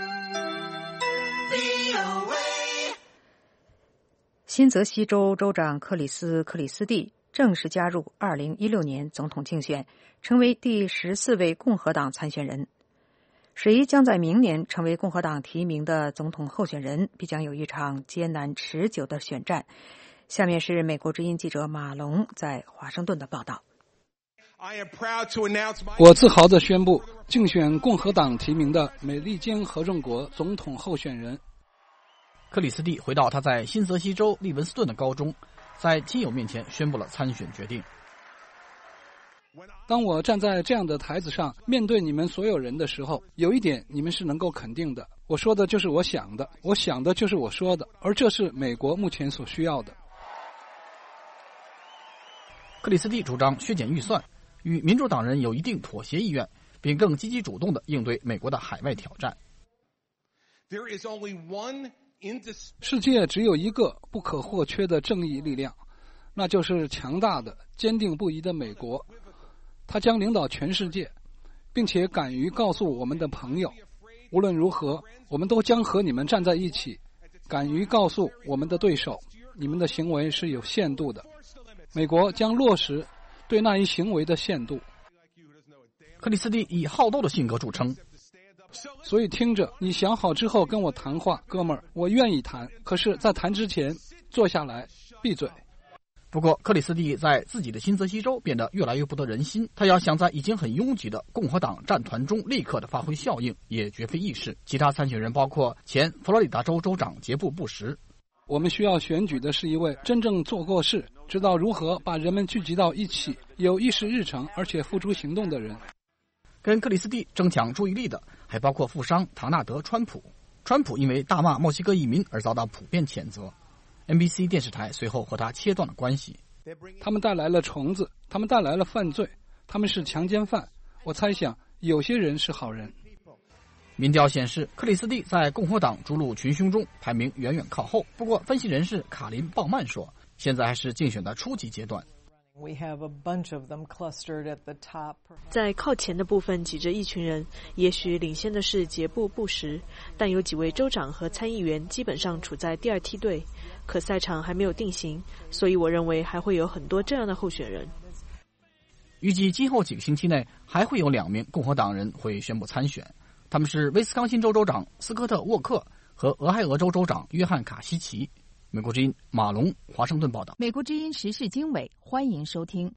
新泽西州州长克里斯蒂正式加入2016年总统竞选，成为第14位共和党参选人。谁将在明年成为共和党提名的总统候选人，必将有一场艰难持久的选战。下面是美国之音记者马龙在华盛顿的报道。 我自豪地宣布，竞选共和党提名的美利坚合众国总统候选人克里斯蒂回到他在新泽西州利文斯顿的高中，在亲友面前宣布了参选决定。 当我站在这样的台子上面对你们所有人的时候，有一点你们是能够肯定的，我说的就是我想的，我想的就是我说的，而这是美国目前所需要的。 克里斯蒂主张削减预算，与民主党人有一定妥协意愿，并更积极主动地应对美国的海外挑战。 世界只有一个不可或缺的正义力量，那就是强大的、坚定不移的美国。它将领导全世界，并且敢于告诉我们的朋友，无论如何，我们都将和你们站在一起。敢于告诉我们的对手，你们的行为是有限度的。美国将落实对那一行为的限度。 克里斯蒂以好斗的性格著称， 所以听着，你想好之后跟我谈话，哥们儿，我愿意谈。可是，在谈之前，坐下来，闭嘴。 不过，克里斯蒂在自己的新泽西州变得越来越不得人心。他要想在已经很拥挤的共和党战团中立刻的发挥效应，也绝非易事。其他参选人包括前佛罗里达州州长杰布·布什。 我们需要选举的是一位真正做过事、知道如何把人们聚集到一起、有议事日程而且付诸行动的人。 跟克里斯蒂争抢注意力的还包括富商唐纳德·川普。川普因为大骂墨西哥移民而遭到普遍谴责。NBC 电视台随后和他切断了关系。 他们带来了虫子，他们带来了犯罪，他们是强奸犯。我猜想有些人是好人。 民调显示，克里斯蒂在共和党逐鹿群雄中排名远远靠后。不过，分析人士卡林·鲍曼说，现在还是竞选的初级阶段。 在靠前的部分挤着一群人，也许领先的是杰布·布什，但有几位州长和参议员基本上处在第二梯队，可赛场还没有定型，所以我认为还会有很多这样的候选人。 预计今后几个星期内还会有2名共和党人会宣布参选，他们是威斯康辛州州长斯科特·沃克和俄亥俄州州长约翰·卡西奇。美国之音马龙华盛顿报道。 美国之音时事经纬，欢迎收听。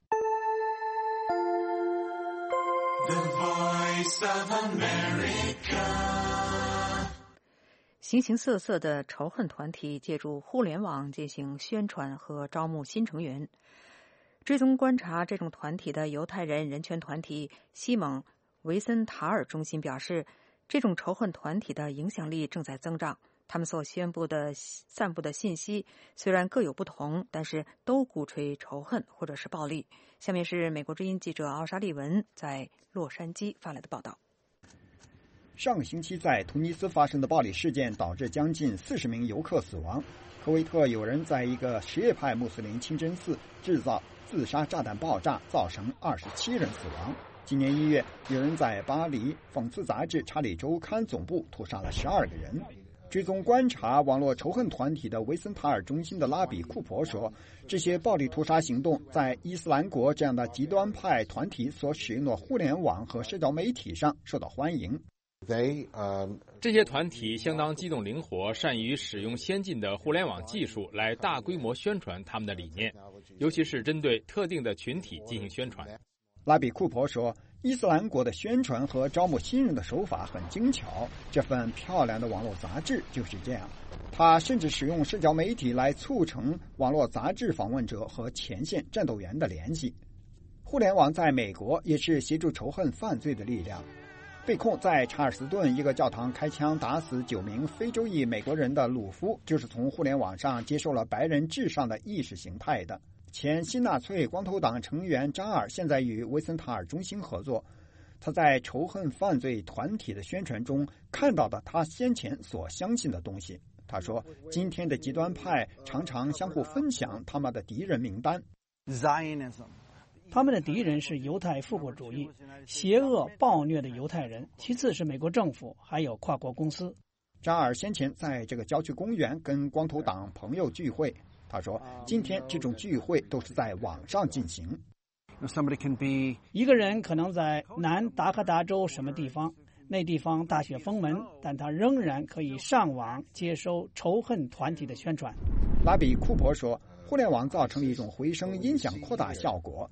形形色色的仇恨团体借助互联网进行宣传和招募新成员。追踪观察这种团体的犹太人人权团体西蒙维森塔尔中心表示，这种仇恨团体的影响力正在增长。他们所散布的信息虽然各有不同，但是都鼓吹仇恨或者是暴力。下面是美国之音记者奥沙利文在洛杉矶发来的报道。 上个星期在突尼斯发生的暴力事件导致将近40名游客死亡。科威特有人在一个什叶派穆斯林清真寺制造自杀炸弹爆炸，造成27人死亡。今年1月，有人在巴黎讽刺杂志《查理周刊》总部屠杀了12个人。追踪观察网络仇恨团体的维森塔尔中心的拉比库珀说，这些暴力屠杀行动在伊斯兰国这样的极端派团体所使用的互联网和社交媒体上受到欢迎。 这些团体相当机动灵活，善于使用先进的互联网技术来大规模宣传他们的理念，尤其是针对特定的群体进行宣传。 拉比库珀说，伊斯兰国的宣传和招募新人的手法很精巧，这份漂亮的网络杂志就是这样。他甚至使用社交媒体来促成网络杂志访问者和前线战斗员的联系。互联网在美国也是协助仇恨犯罪的力量。被控在查尔斯顿一个教堂开枪打死9名非洲裔美国人的鲁夫，就是从互联网上接受了白人至上的意识形态的。前新纳粹光头党成员扎尔现在与维森塔尔中心合作，他在仇恨犯罪团体的宣传中看到的他先前所相信的东西。他说，今天的极端派常常相互分享他们的敌人名单。 他们的敌人是犹太复国主义、邪恶暴虐的犹太人，其次是美国政府，还有跨国公司。 扎尔先前在这个郊区公园跟光头党朋友聚会，他说，今天这种聚会都是在网上进行。 一个人可能在南达科达州什么地方，那地方大雪封门，但他仍然可以上网接收仇恨团体的宣传。 拉比库珀说，互联网造成了一种回声音响扩大效果。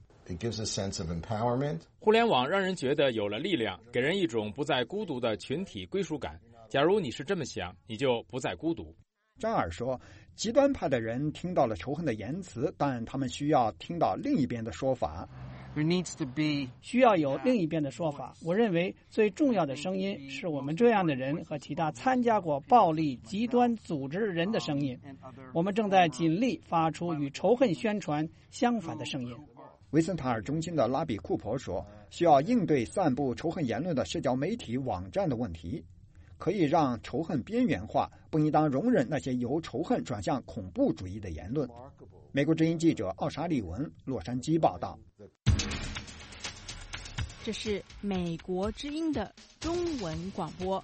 互联网让人觉得有了力量，给人一种不再孤独的群体归属感。假如你是这么想，你就不再孤独。 扎尔说，极端派的人听到了仇恨的言辞，但他们需要听到另一边的说法。 需要有另一边的说法。我认为最重要的声音是我们这样的人和其他参加过暴力极端组织人的声音。我们正在尽力发出与仇恨宣传相反的声音。 维森塔尔中心的拉比库珀说，需要应对散布仇恨言论的社交媒体网站的问题，可以让仇恨边缘化，不应当容忍那些由仇恨转向恐怖主义的言论。美国之音记者奥沙利文，洛杉矶报道。 这是美国之音的中文广播。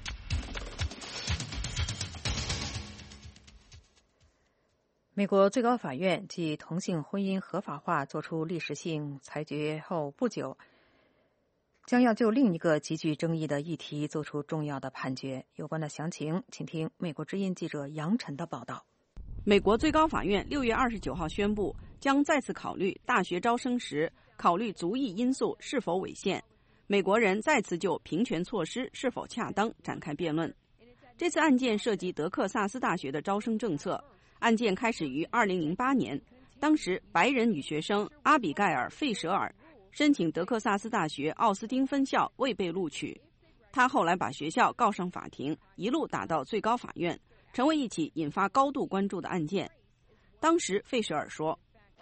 美国最高法院继同性婚姻合法化作出历史性裁决后不久，将要就另一个极具争议的议题做出重要的判决。有关的详情，请听美国之音记者杨晨的报道。 美国最高法院6月29号宣布，将再次考虑大学招生时考虑族裔因素是否违宪。美国人再次就平权措施是否恰当展开辩论。这次案件涉及德克萨斯大学的招生政策。案件开始于2008年，当时白人女学生阿比盖尔·费舍尔申请德克萨斯大学奥斯汀分校未被录取，她后来把学校告上法庭，一路打到最高法院，成为一起引发高度关注的案件。当时费舍尔说，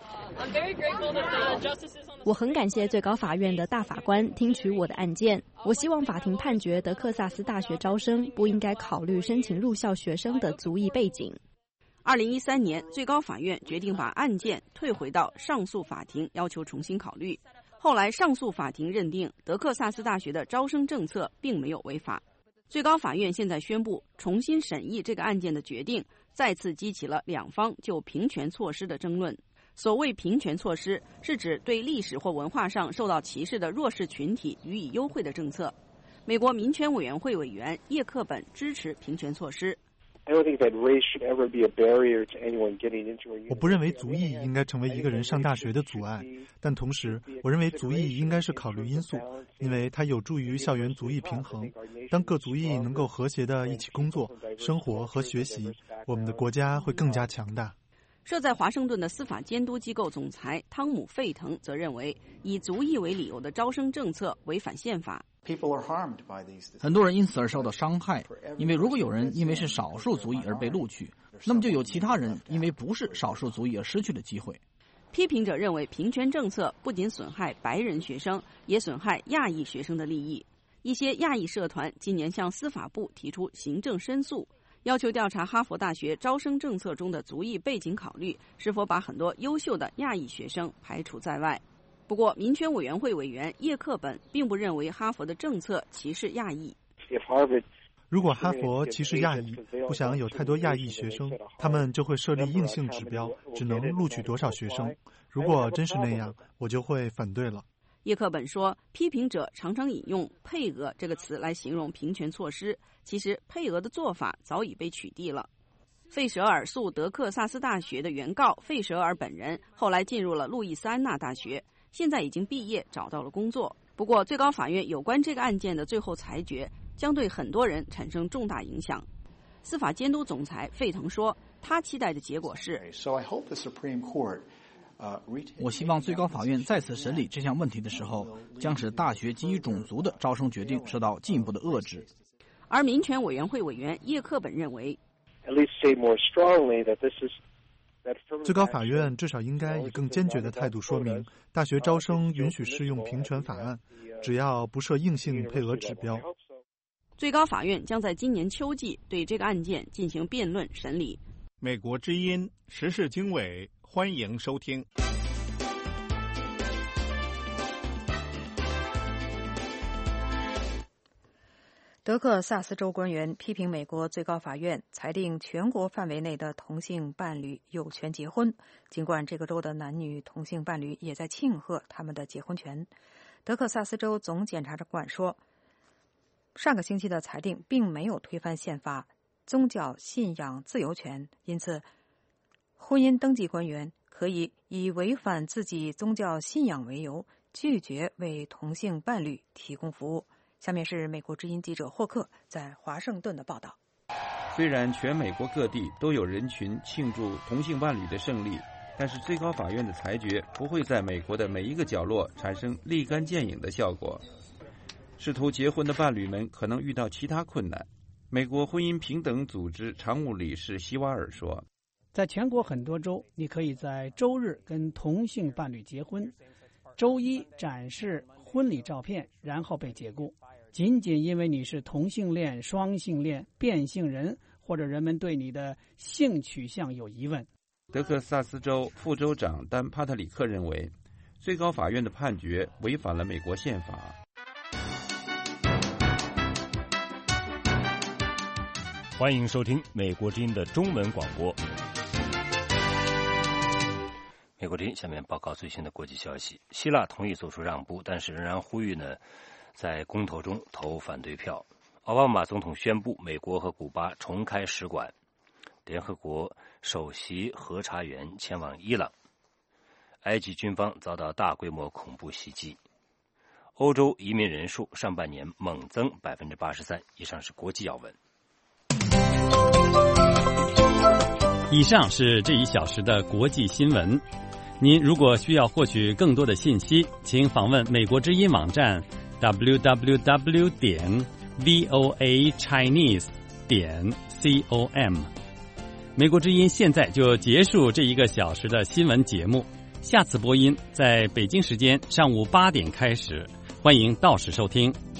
我很感谢最高法院的大法官听取我的案件。我希望法庭判决德克萨斯大学招生不应该考虑申请入校学生的族裔背景。 2013年，最高法院决定把案件退回到上诉法庭，要求重新考虑。后来，上诉法庭认定德克萨斯大学的招生政策并没有违法。最高法院现在宣布重新审议这个案件的决定，再次激起了两方就平权措施的争论。所谓平权措施，是指对历史或文化上受到歧视的弱势群体予以优惠的政策。美国民权委员会委员叶克本支持平权措施。 我不认为族裔应该成为一个人上大学的阻碍，但同时，我认为族裔应该是考虑因素，因为它有助于校园族裔平衡。当各族裔能够和谐地一起工作、生活和学习，我们的国家会更加强大。 设在华盛顿的司法监督机构总裁汤姆·费腾则认为，以族裔为理由的招生政策违反宪法。 很多人因此而受到伤害，因为如果有人因为是少数族裔而被录取，那么就有其他人因为不是少数族裔而失去了机会。 批评者认为，平权政策不仅损害白人学生，也损害亚裔学生的利益。一些亚裔社团今年向司法部提出行政申诉，要求调查哈佛大学招生政策中的族裔背景考虑是否把很多优秀的亚裔学生排除在外。不过，民权委员会委员叶克本并不认为哈佛的政策歧视亚裔。 如果哈佛歧视亚裔，不想有太多亚裔学生，他们就会设立硬性指标，只能录取多少学生。如果真是那样，我就会反对了。 叶克本说，批评者常常引用配额这个词来形容平权措施，其实配额的做法早已被取缔了。费舍尔诉德克萨斯大学的原告费舍尔本人后来进入了路易斯安那大学，现在已经毕业，找到了工作。不过，最高法院有关这个案件的最后裁决将对很多人产生重大影响。司法监督总裁费腾说，他期待的结果是， 我希望最高法院再次审理这项问题的时候，将使大学基于种族的招生决定受到进一步的遏制。 而民权委员会委员叶克本认为， 最高法院至少应该以更坚决的态度说明，大学招生允许适用平权法案，只要不设硬性配额指标。 最高法院将在今年秋季对这个案件进行辩论审理。 美国之音时事经纬，欢迎收听。 德克萨斯州官员批评美国最高法院裁定全国范围内的同性伴侣有权结婚，尽管这个州的男女同性伴侣也在庆贺他们的结婚权。德克萨斯州总检察官说，上个星期的裁定并没有推翻宪法宗教信仰自由权，因此婚姻登记官员可以以违反自己宗教信仰为由，拒绝为同性伴侣提供服务。下面是美国之音记者霍克在华盛顿的报道。 虽然全美国各地都有人群庆祝同性伴侣的胜利，但是最高法院的裁决不会在美国的每一个角落产生立竿见影的效果。试图结婚的伴侣们可能遇到其他困难。美国婚姻平等组织常务理事希瓦尔说， 在全国很多州，你可以在周日跟同性伴侣结婚，周一展示婚礼照片，然后被解雇，仅仅因为你是同性恋、双性恋、变性人，或者人们对你的性取向有疑问。 德克萨斯州副州长丹·帕特里克认为，最高法院的判决违反了美国宪法。 欢迎收听美国之音的中文广播。美国之音下面报告最新的国际消息：希腊同意做出让步，但是仍然呼吁在公投中投反对票。奥巴马总统宣布美国和古巴重开使馆。 联合国首席核查员前往伊朗。埃及军方遭到大规模恐怖袭击。欧洲移民人数上半年猛增83%。以上是国际要闻。 以上是这一小时的国际新闻。您如果需要获取更多的信息，请访问美国之音网站 www.voachinese.com。美国之音现在就结束这一个小时的新闻节目，下次播音在北京时间上午8点开始，欢迎到时收听。